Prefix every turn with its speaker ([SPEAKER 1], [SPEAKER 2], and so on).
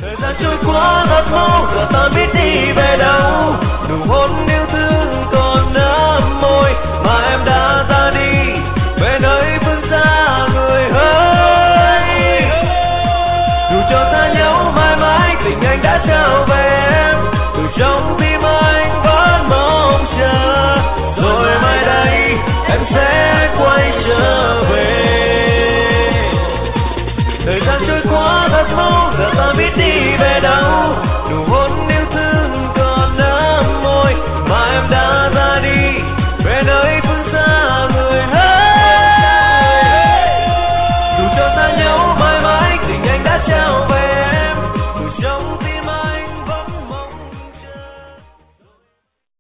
[SPEAKER 1] Thời gian trôi qua thật mau, giờ ta biết đi về đâu. Nụ hôn yêu thương còn ấm môi mà em đã ra đi về nơi phương xa người hỡi. Dù cho xa nhau mãi mãi, tình anh đã trao về em. Từ trong tim anh vẫn mong chờ, rồi mai đây em sẽ quay trở về. Thời gian trôi qua thật mau, giờ ta biết đi về đâu.